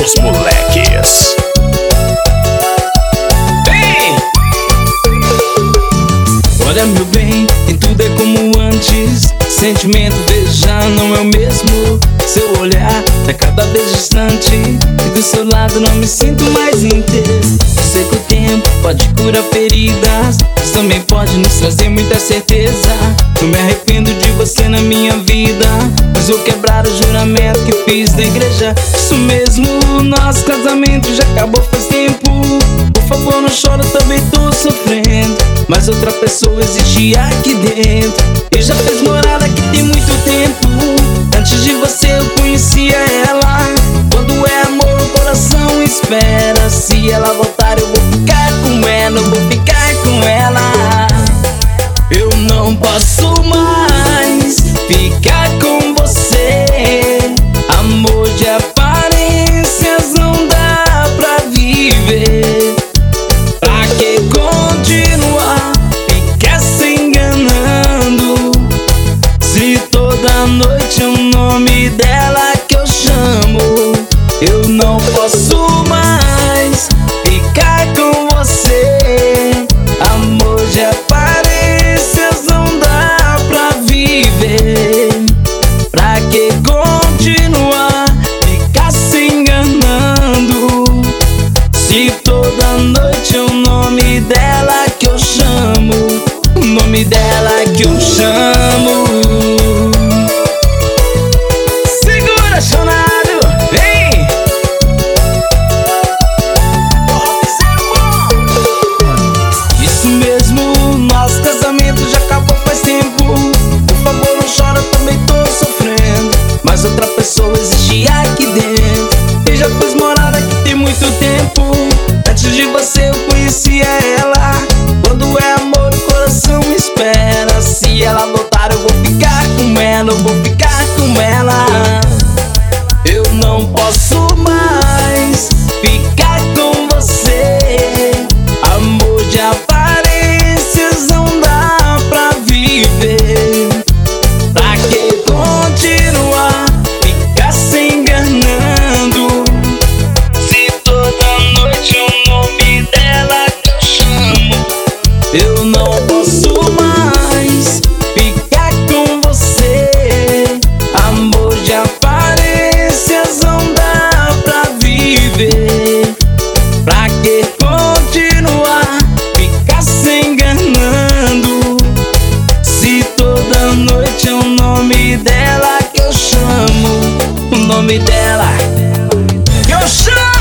dos moleques. Olha, meu bem, e tudo é como antes. Sentimento, veja, não é o mesmo. Seu olhar tá cada vez distante, e do seu lado não me sinto mais inteiro. Sei que o tempo pode curar feridas, mas também pode nos trazer muita certeza. Não me arrependo de você na minha vida, mas vou quebrar o juramento que fiz na igreja. Isso mesmo, nosso casamento já acabou faz tempo. Por favor, não chora, também tô sofrendo, mas outra pessoa existe aqui dentro e já fez morada aqui tem muito tempo. Antes de você eu conhecia ela. Quando é amor o coração espera. Se ela voltar eu vou ficar com ela, eu vou ficar com ela. Eu não posso mais ficar com você. Amor de aparências não dá pra viver. Pra que continuar, ficar se enganando, se toda noite é o nome dela que eu chamo? Eu não posso mais ficar com você. Amor de aparências não dá pra viver. Pra que continuar, ficar se enganando, se toda noite é o nome dela que eu chamo? O nome dela que eu chamo. Segura, chonado, vem! Isso mesmo, nosso casamento já acabou faz tempo. Por favor, não chora, também tô sofrendo, mas outra pessoa existe aqui dentro e já fez morada aqui tem muito tempo. Antes de você eu conhecia ela. Quando é amor o coração espera. Se ela voltar eu vou ficar com ela, eu vou ficar com ela. Eu não posso mais ficar com você. Amor de aparências não dá pra viver. Pra que continuar, ficar se enganando, se toda noite é o nome dela que eu chamo? Eu não posso mais ficar com você. Amor de aparências não dá pra viver. Pra que continuar, ficar se enganando, se toda noite é o nome dela que eu chamo? O nome dela que eu chamo.